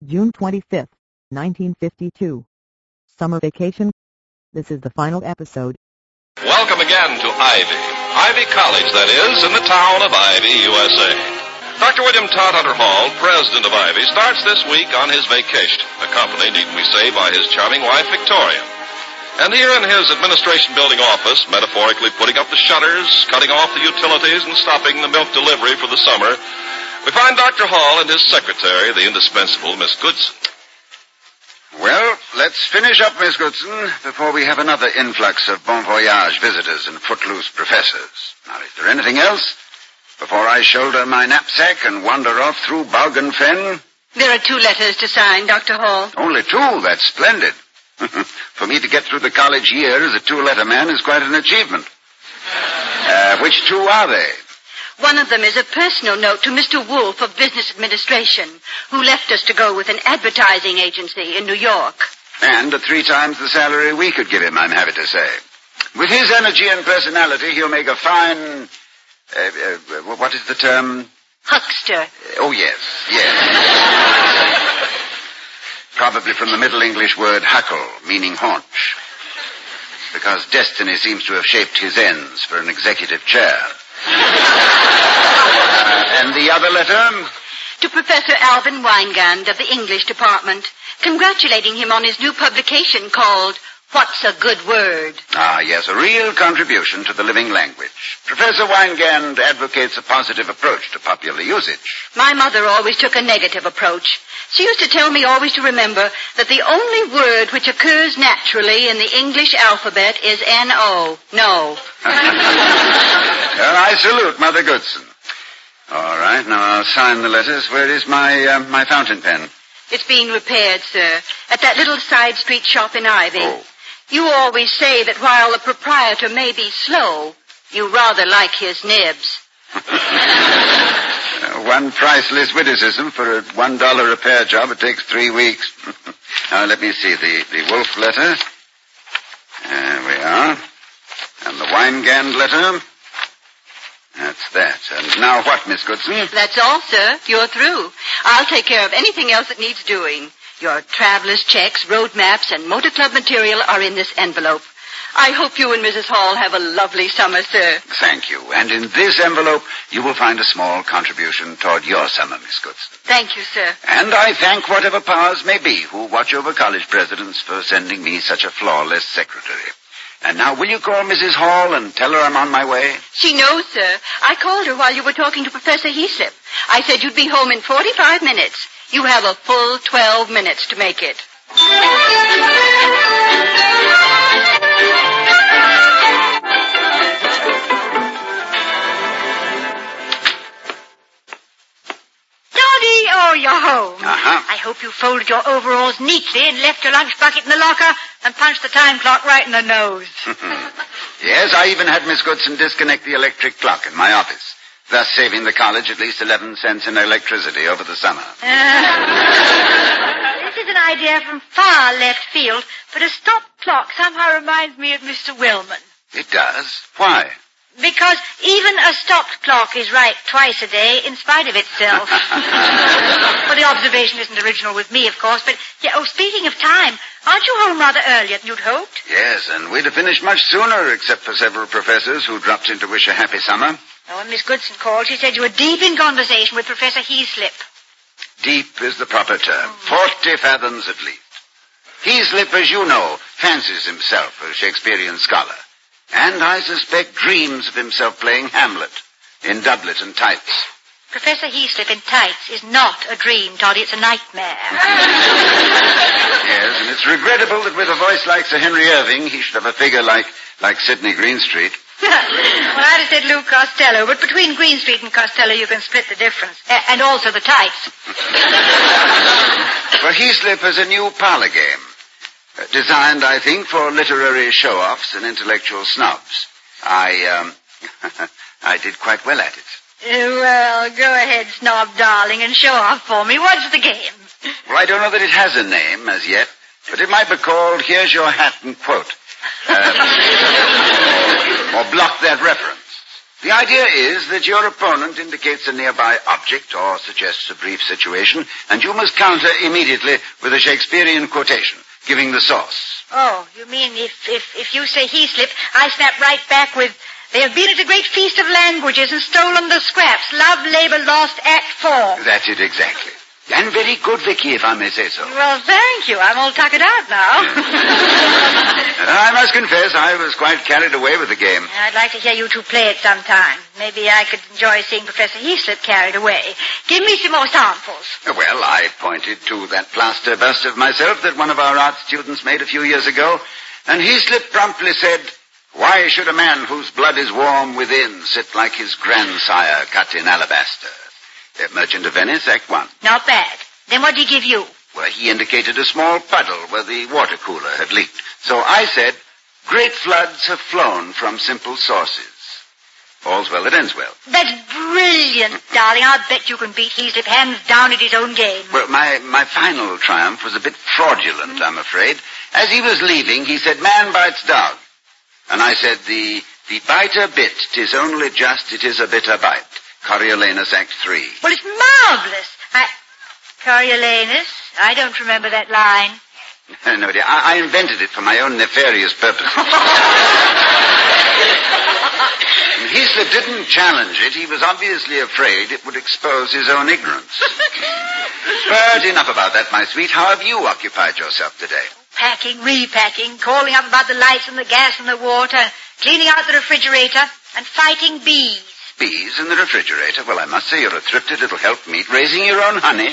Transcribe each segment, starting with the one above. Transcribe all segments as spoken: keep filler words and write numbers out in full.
June twenty-fifth, nineteen fifty-two. Summer vacation. This is the final episode. Welcome again to Ivy. Ivy College, that is, in the town of Ivy, U S A. Doctor William Todhunter Hall, president of Ivy, starts this week on his vacation, accompanied, need we say, by his charming wife, Victoria. And here in his administration building office, metaphorically putting up the shutters, cutting off the utilities, and stopping the milk delivery for the summer, we find Doctor Hall and his secretary, the indispensable Miss Goodson. Well, let's finish up, Miss Goodson, before we have another influx of bon voyage visitors and footloose professors. Now, is there anything else before I shoulder my knapsack and wander off through bog and fen? There are two letters to sign, Doctor Hall. Only two? That's splendid. For me to get through the college year as a two-letter man is quite an achievement. Uh, which two are they? One of them is a personal note to Mister Wolfe of Business Administration, who left us to go with an advertising agency in New York. And at three times the salary we could give him, I'm happy to say. With his energy and personality, he'll make a fine... Uh, uh, what is the term? Huckster. Oh, yes, yes. Probably from the Middle English word huckle, meaning haunch. Because destiny seems to have shaped his ends for an executive chair. Uh, and the other letter? To Professor Alvin Weingand of the English Department, congratulating him on his new publication called What's a Good Word? Ah, yes, a real contribution to the living language. Professor Weingand advocates a positive approach to popular usage. My mother always took a negative approach. She used to tell me always to remember that the only word which occurs naturally in the English alphabet is N O, no. Well, I salute Mother Goodson. All right, now I'll sign the letters. Where is my uh, my fountain pen? It's being repaired, sir, at that little side street shop in Ivy. Oh. You always say that while the proprietor may be slow, you rather like his nibs. uh, one priceless witticism for a one dollar repair job. It takes three weeks. Now, let me see. The, the Wolf letter. There we are. And the Weingand letter. That's that. And now what, Miss Goodson? That's all, sir. You're through. I'll take care of anything else that needs doing. Your traveler's checks, road maps, and motor club material are in this envelope. I hope you and Missus Hall have a lovely summer, sir. Thank you. And in this envelope, you will find a small contribution toward your summer, Miss Goodson. Thank you, sir. And I thank whatever powers may be who watch over college presidents for sending me such a flawless secretary. And now, will you call Missus Hall and tell her I'm on my way? She knows, sir. I called her while you were talking to Professor Heaslip. I said you'd be home in forty-five minutes. You have a full twelve minutes to make it. Doddy, oh, you're home. Uh-huh. I hope you folded your overalls neatly and left your lunch bucket in the locker and punched the time clock right in the nose. Yes, I even had Miss Goodson disconnect the electric clock in my office, thus saving the college at least eleven cents in electricity over the summer. Uh, this is an idea from far left field, but a stop clock somehow reminds me of Mister Wellman. It does? Why? Because even a stopped clock is right twice a day in spite of itself. Well, the observation isn't original with me, of course, but, yeah, oh, speaking of time, aren't you home rather earlier than you'd hoped? Yes, and we'd have finished much sooner, except for several professors who dropped in to wish a happy summer. Oh, when Miss Goodson called, she said you were deep in conversation with Professor Heaslip. Deep is the proper term. Forty fathoms at least. Heaslip, as you know, fancies himself a Shakespearean scholar. And I suspect dreams of himself playing Hamlet in doublet and tights. Professor Heaslip in tights is not a dream, Toddy. It's a nightmare. Yes, and it's regrettable that with a voice like Sir Henry Irving, he should have a figure like, like Sidney Greenstreet. Well, I'd have said Lou Costello, but between Greenstreet and Costello, you can split the difference. Uh, and also the tights. For Heaslip is a new parlor game. Uh, designed, I think, for literary show-offs and intellectual snobs. I, um, I did quite well at it. Uh, well, go ahead, snob darling, and show off for me. What's the game? Well, I don't know that it has a name as yet, but it might be called Here's Your Hat and Quote. Um, or Block That Reference. The idea is that your opponent indicates a nearby object or suggests a brief situation, and you must counter immediately with a Shakespearean quotation, giving the source. Oh, you mean if, if, if you say Heaslip, I snap right back with, they have been at a great feast of languages and stolen the scraps. Love, labor, lost, act four. That's it exactly. And very good, Vicky, if I may say so. Well, thank you. I'm all tuckered out now. I must confess, I was quite carried away with the game. I'd like to hear you two play it sometime. Maybe I could enjoy seeing Professor Heaslip carried away. Give me some more samples. Well, I pointed to that plaster bust of myself that one of our art students made a few years ago, and Heaslip promptly said, "Why should a man whose blood is warm within sit like his grandsire cut in alabaster?" The Merchant of Venice, Act One. Not bad. Then what did he give you? Well, he indicated a small puddle where the water cooler had leaked. So I said, "Great floods have flown from simple sources. All's well that ends well." That's brilliant, darling. I'll bet you can beat Heaslip hands down at his own game. Well, my, my final triumph was a bit fraudulent, mm-hmm. I'm afraid. As he was leaving, he said, "Man bites dog." And I said, the, the biter bit, 'tis only just, it is a bitter bite. Coriolanus, Act Three. Well, it's marvelous. I... Coriolanus? I don't remember that line. No, dear. I, I invented it for my own nefarious purposes. Heaslip didn't challenge it. He was obviously afraid it would expose his own ignorance. But enough about that, my sweet. How have you occupied yourself today? Packing, repacking, calling up about the lights and the gas and the water, cleaning out the refrigerator, and fighting bees. Bees in the refrigerator? Well, I must say you're a thrifty little helpmeet, raising your own honey.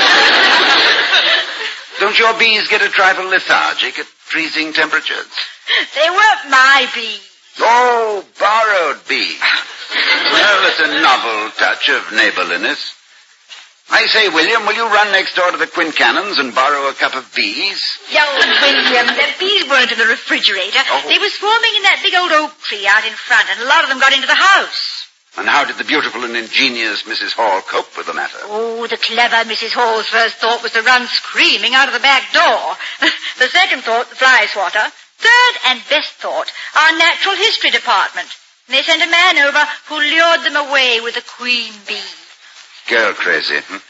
Don't your bees get a trifle lethargic at freezing temperatures? They weren't my bees. Oh, borrowed bees. Well, it's a novel touch of neighborliness. I say, William, will you run next door to the Quincannons and borrow a cup of bees? No, William, the bees weren't in the refrigerator. Oh. They were swarming in that big old oak tree out in front, and a lot of them got into the house. And how did the beautiful and ingenious Missus Hall cope with the matter? Oh, the clever Missus Hall's first thought was to run screaming out of the back door. The second thought, the fly swatter. Third and best thought, our natural history department. And they sent a man over who lured them away with a queen bee. Girl crazy. Hmm?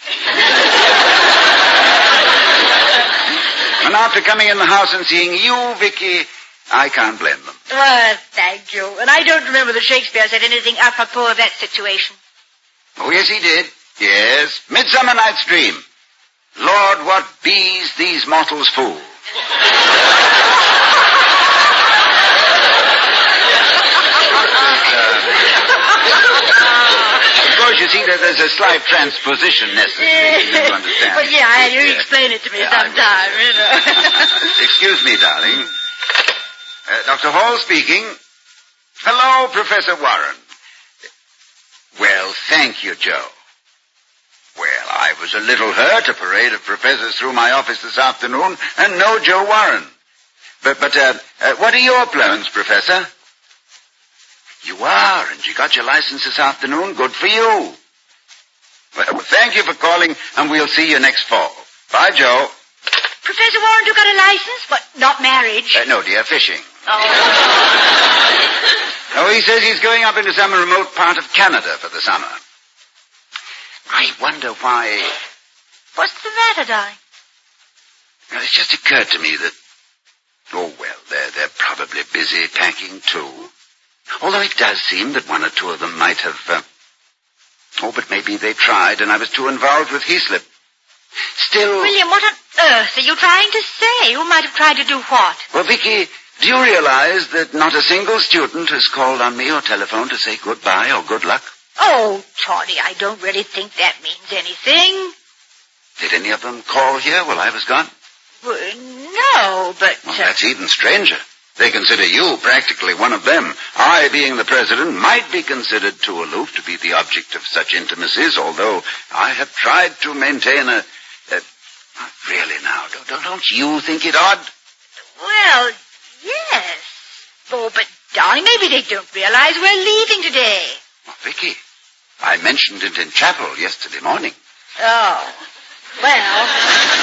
And after coming in the house and seeing you, Vicky, I can't blame them. Oh, thank you. And I don't remember that Shakespeare said anything apropos of that situation. Oh, yes, he did. Yes. Midsummer Night's Dream. Lord, what bees these mortals fool. You see, there's a slight transposition necessary, you understand. Well, yeah, you yeah. explain it to me yeah, sometime, you know. Excuse me, darling. Uh, Doctor Hall speaking. Hello, Professor Warren. Well, thank you, Joe. Well, I was a little hurt, a parade of professors through my office this afternoon, and no Joe Warren. But, but, uh, uh, what are your plans, Professor? You are, and you got your license this afternoon. Good for you. Well, thank you for calling, and we'll see you next fall. Bye, Joe. Professor Warren, you got a license, but not marriage? Uh, no, dear, fishing. Oh. Oh, he says he's going up into some remote part of Canada for the summer. I wonder why... What's the matter, darling? Well, it's just occurred to me that... Oh, well, they're, they're probably busy packing, too. Although it does seem that one or two of them might have... Uh... Oh, but maybe they tried, and I was too involved with Heaslip. Still... William, what on earth are you trying to say? Who might have tried to do what? Well, Vicky, do you realize that not a single student has called on me or telephoned to say goodbye or good luck? Oh, Tawny, I don't really think that means anything. Did any of them call here while I was gone? Well, no, but... Well, that's even stranger. They consider you practically one of them. I, being the president, might be considered too aloof to be the object of such intimacies, although I have tried to maintain a... a really now, don't, don't you think it odd? Well, yes. Oh, but, darling, maybe they don't realize we're leaving today. Well, Vicky, I mentioned it in chapel yesterday morning. Oh. Well, no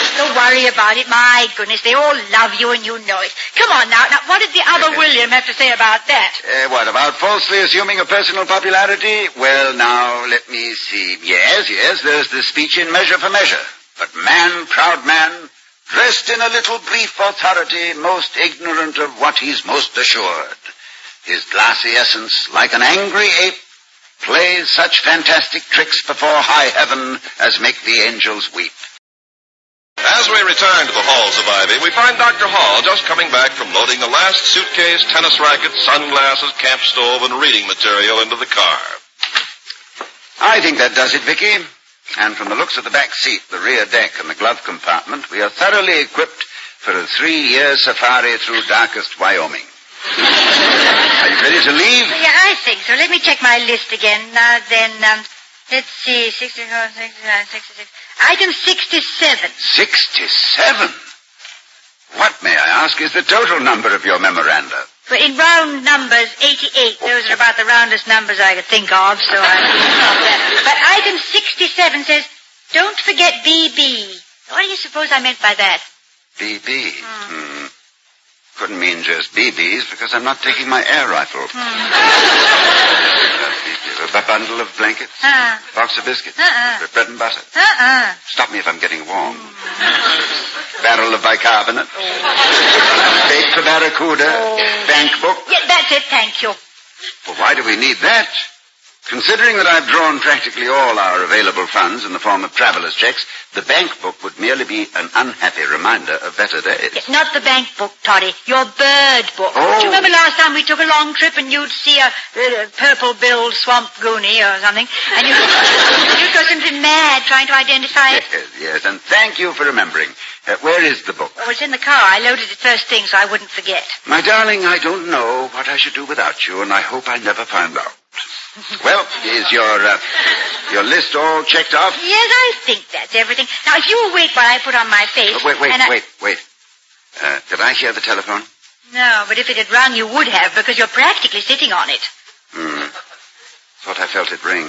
worry about it. My goodness, they all love you and you know it. Come on now. Now, what did the other William have to say about that? Uh, what, about falsely assuming a personal popularity? Well, now, let me see. Yes, yes, there's the speech in Measure for Measure. But man, proud man, dressed in a little brief authority, most ignorant of what he's most assured. His glassy essence, like an angry ape, plays such fantastic tricks before high heaven as make the angels weep. As we return to the halls of Ivy, we find Doctor Hall just coming back from loading the last suitcase, tennis rackets, sunglasses, camp stove, and reading material into the car. I think that does it, Vicky. And from the looks of the back seat, the rear deck, and the glove compartment, we are thoroughly equipped for a three-year safari through darkest Wyoming. Are you ready to leave? Yeah, I think so. Let me check my list again. Now then, um, let's see, sixty-four, sixty-nine, sixty-six. Item sixty-seven. Sixty-seven? What, may I ask, is the total number of your memoranda? Well, in round numbers, eighty-eight. Those are about the roundest numbers I could think of, so I... But item sixty-seven says, don't forget B B. What do you suppose I meant by that? B B? Hmm. hmm. Couldn't mean just B Bs, because I'm not taking my air rifle. Hmm. A bundle of blankets? Uh-uh. Box of biscuits? Uh-uh. Bread and butter? Uh-uh. Stop me if I'm getting warm. Barrel of bicarbonate? Oh. Bait for barracuda? Oh. Bank book? Yeah, that's it, thank you. Well, why do we need that? Considering that I've drawn practically all our available funds in the form of traveler's checks, the bank book would merely be an unhappy reminder of better days. It's not the bank book, Toddy. Your bird book. Oh. Do you remember last time we took a long trip and you'd see a, a purple-billed swamp goonie or something, and you, you'd go simply mad trying to identify it? Yes, yes, and thank you for remembering. Uh, where is the book? Oh, it's in the car. I loaded it first thing so I wouldn't forget. My darling, I don't know what I should do without you, and I hope I never find out. Well, is your uh, your list all checked off? Yes, I think that's everything. Now, if you will wait while I put on my face... Oh, wait, wait, I... wait, wait. Uh, did I hear the telephone? No, but if it had rung, you would have, because you're practically sitting on it. Hmm. Thought I felt it ring.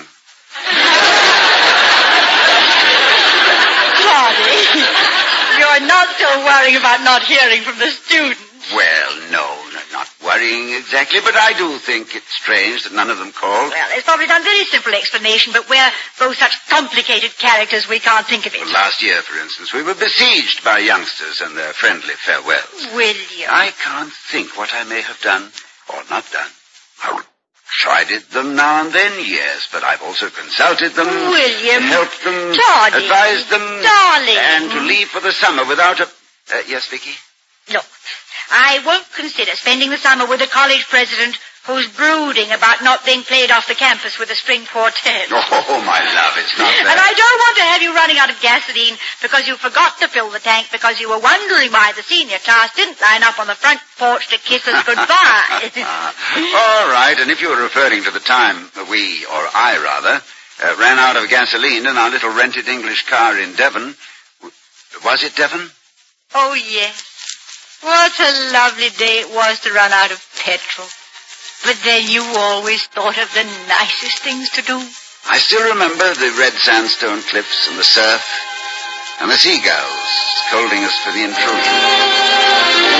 Toddy, you're not so worrying about not hearing from the students. Well, no, not worrying exactly, but I do think it's strange that none of them called. Well, there's probably some very simple explanation, but we're both such complicated characters we can't think of it. Well, last year, for instance, we were besieged by youngsters and their friendly farewells. William. I can't think what I may have done or not done. I've tried them now and then, yes, but I've also consulted them. William. Helped them. Toddy. Advised them. Darling. And to leave for the summer without a... Uh, yes, Vicky? Look, I won't consider spending the summer with a college president who's brooding about not being played off the campus with a string quartet. Oh, my love, it's not that. And I don't want to have you running out of gasoline because you forgot to fill the tank because you were wondering why the senior class didn't line up on the front porch to kiss us goodbye. All right, and if you were referring to the time we, or I rather, uh, ran out of gasoline in our little rented English car in Devon, was it Devon? Oh, yes. What a lovely day it was to run out of petrol. But then you always thought of the nicest things to do. I still remember the red sandstone cliffs and the surf and the seagulls scolding us for the intrusion.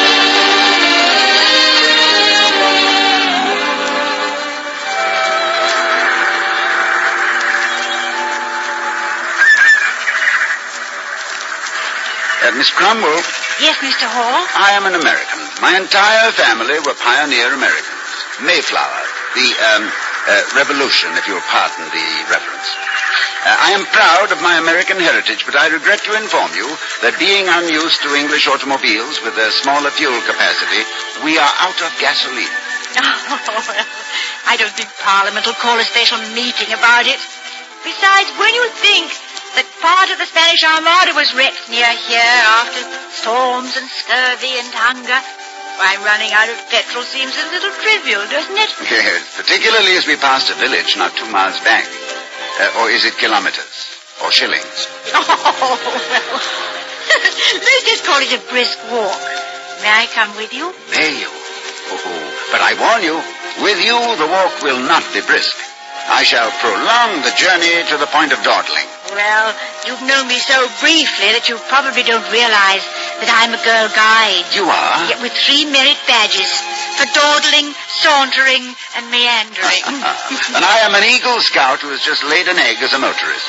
Uh, Miss Cromwell? Yes, Mister Hall? I am an American. My entire family were pioneer Americans. Mayflower, the um, uh, revolution, if you'll pardon the reference. Uh, I am proud of my American heritage, but I regret to inform you that being unused to English automobiles with a smaller fuel capacity, we are out of gasoline. Oh, well, I don't think Parliament will call a special meeting about it. Besides, when you think that part of the Spanish Armada was wrecked near here after storms and scurvy and hunger, why, running out of petrol seems a little trivial, doesn't it? Yes, particularly as we passed a village not two miles back. Uh, or is it kilometers? Or shillings? Oh, well, let's just call it a brisk walk. May I come with you? May you? Oh, but I warn you, with you the walk will not be brisk. I shall prolong the journey to the point of dawdling. Well, you've known me so briefly that you probably don't realize that I'm a girl guide. You are? Yet with three merit badges for dawdling, sauntering, and meandering. And I am an Eagle Scout who has just laid an egg as a motorist.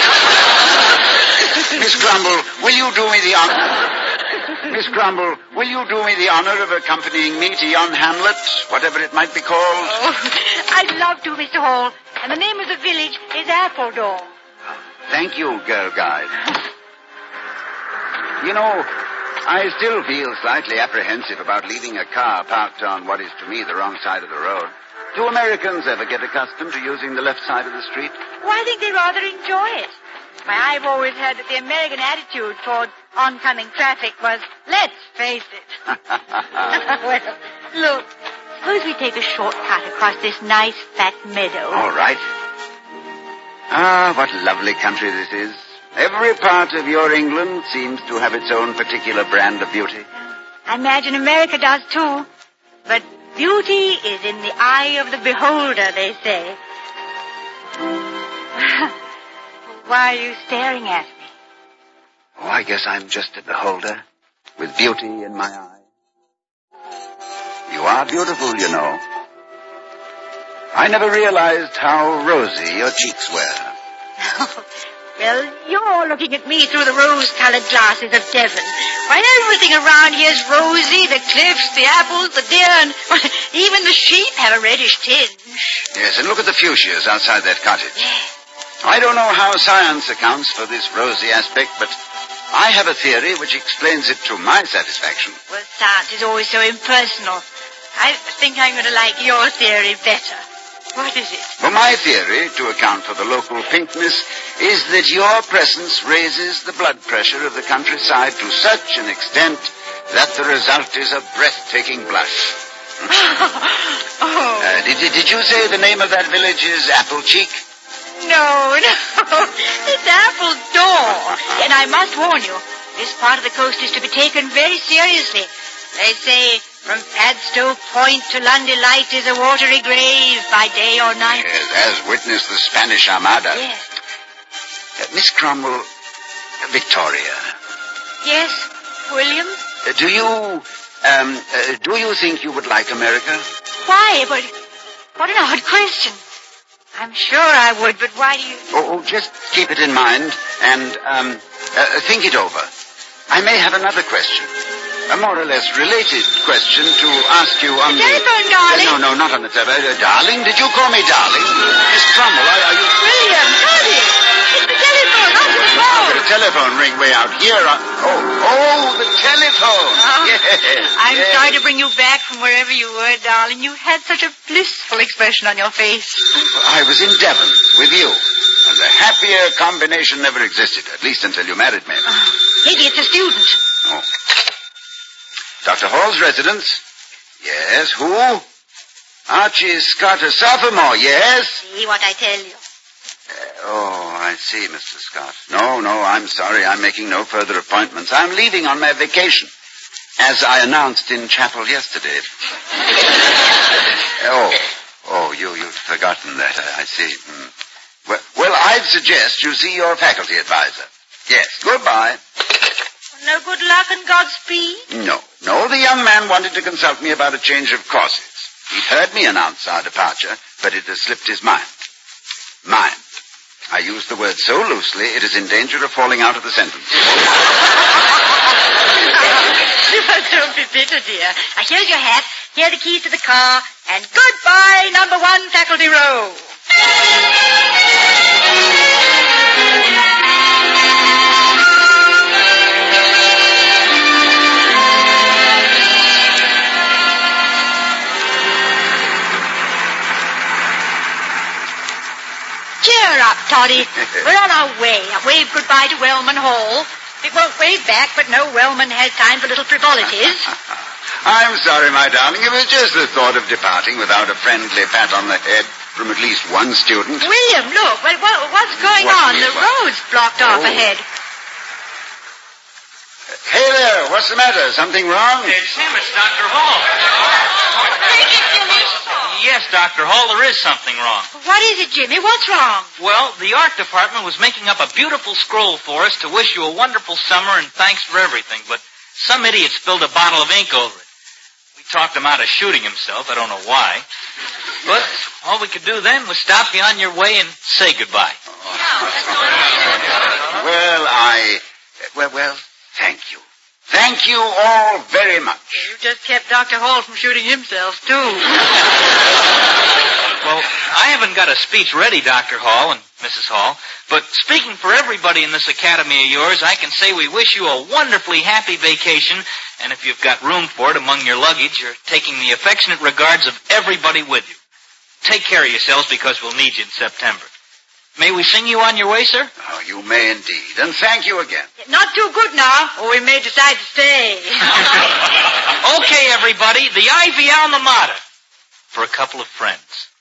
Miss Grumble, will you do me the honor... Miss Grumble, will you do me the honor of accompanying me to yon hamlet, whatever it might be called? Oh, I'd love to, Mister Hall. And the name of the village is Appledore. Thank you, girl guide. You know, I still feel slightly apprehensive about leaving a car parked on what is to me the wrong side of the road. Do Americans ever get accustomed to using the left side of the street? Well, I think they rather enjoy it. Why, I've always heard that the American attitude toward oncoming traffic was, let's face it. Well, look, suppose we take a shortcut across this nice fat meadow. All right. Ah, what lovely country this is. Every part of your England seems to have its own particular brand of beauty. I imagine America does, too. But beauty is in the eye of the beholder, they say. Why are you staring at me? Oh, I guess I'm just a beholder, with beauty in my eye. You are beautiful, you know. I never realized how rosy your cheeks were. Well, you're looking at me through the rose-colored glasses of Devon. Why, everything around here is rosy. The cliffs, the apples, the deer, and well, even the sheep have a reddish tinge. Yes, and look at the fuchsias outside that cottage. Yes. I don't know how science accounts for this rosy aspect, but I have a theory which explains it to my satisfaction. Well, science is always so impersonal. I think I'm going to like your theory better. What is it? Well, my theory, to account for the local pinkness, is that your presence raises the blood pressure of the countryside to such an extent that the result is a breathtaking blush. Oh. Uh, did, did you say the name of that village is Applecheek? No, no. It's Appledore. And I must warn you, this part of the coast is to be taken very seriously. They say from Padstow Point to Lundy Light is a watery grave by day or night. Yes, as witnessed the Spanish Armada. Yes. Uh, Miss Cromwell, Victoria. Yes, William? Uh, do you, um, uh, do you think you would like America? Why? But what an odd question. I'm sure I would, but why do you... Oh, oh just keep it in mind and, um, uh, think it over. I may have another question. A more or less related question to ask you on the... the... telephone, darling. Uh, no, no, not on the telephone. Uh, darling? Did you call me darling? Miss Cromwell, are, are you... William, Toddy! It's the telephone, not your phone! Oh, the telephone ring way out here. Uh, oh, oh, the telephone. Oh, yes. I'm yes. sorry to bring you back from wherever you were, darling. You had such a blissful expression on your face. I was in Devon with you. And a happier combination never existed, at least until you married me. Oh, maybe it's a student. Oh. Doctor Hall's residence? Yes, who? Archie Scott, a sophomore, yes? See what I tell you. Uh, oh, I see, Mister Scott. No, no, I'm sorry. I'm making no further appointments. I'm leaving on my vacation, as I announced in chapel yesterday. oh, oh, you, you've forgotten that, I, I see. Hmm. Well, well, I'd suggest you see your faculty advisor. Yes, goodbye. No good luck and Godspeed? No, no, the young man wanted to consult me about a change of courses. He'd heard me announce our departure, but it has slipped his mind. Mind. I use the word so loosely, it is in danger of falling out of the sentence. Don't be bitter, dear. Now, here's your hat, here are the keys to the car, and goodbye, number one faculty row. Cheer up, Toddy. We're on our way. Now, wave goodbye to Wellman Hall. It won't wave back, but no Wellman has time for little frivolities. I'm sorry, my darling. It was just the thought of departing without a friendly pat on the head from at least one student. William, look. What, what, what's going what on? The what? road's blocked off oh. ahead. Hey there, Well, what's the matter? Something wrong? It's him. It's Doctor Hall. Take it, Jimmy. Yes, Doctor Hall, there is something wrong. What is it, Jimmy? What's wrong? Well, the art department was making up a beautiful scroll for us to wish you a wonderful summer and thanks for everything, but some idiot spilled a bottle of ink over it. We talked him out of shooting himself. I don't know why. But all we could do then was stop you on your way and say goodbye. Well, I... Well, well, thank you. Thank you all very much. You just kept Doctor Hall from shooting himself, too. Well, I haven't got a speech ready, Doctor Hall and Missus Hall, but speaking for everybody in this academy of yours, I can say we wish you a wonderfully happy vacation, and if you've got room for it among your luggage, you're taking the affectionate regards of everybody with you. Take care of yourselves because we'll need you in September. May we sing you on your way, sir? Oh, you may indeed, and thank you again. Not too good now, or we may decide to stay. Okay, everybody, the Ivy Alma Mater for a couple of friends.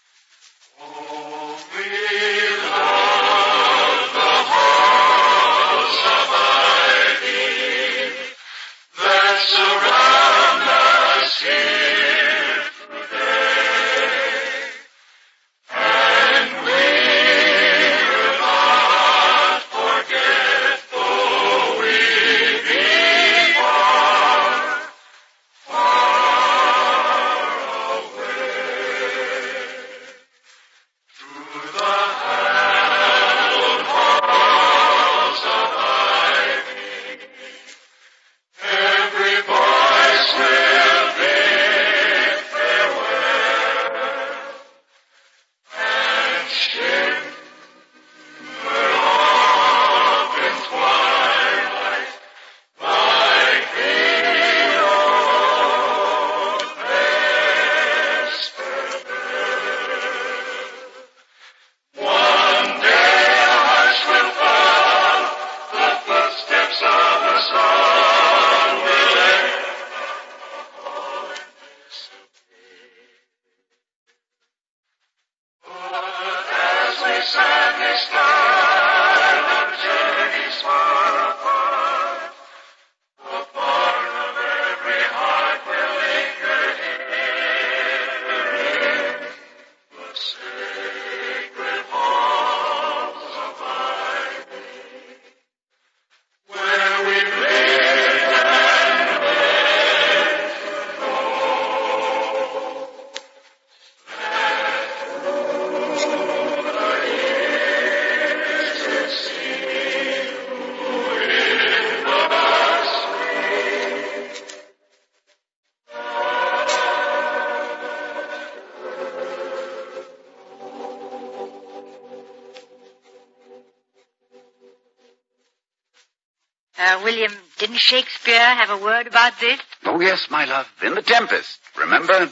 Uh, William, didn't Shakespeare have a word about this? Oh, yes, my love, in The Tempest, remember?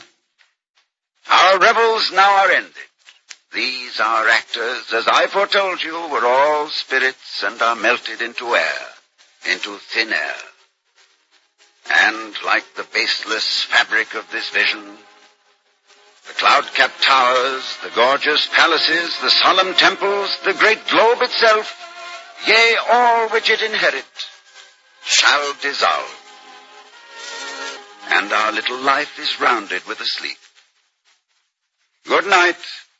Our revels now are ended. These, our actors, as I foretold you, were all spirits and are melted into air, into thin air. And like the baseless fabric of this vision, the cloud-capped towers, the gorgeous palaces, the solemn temples, the great globe itself, yea, all which it inherit, shall dissolve. And our little life is rounded with a sleep. Good night,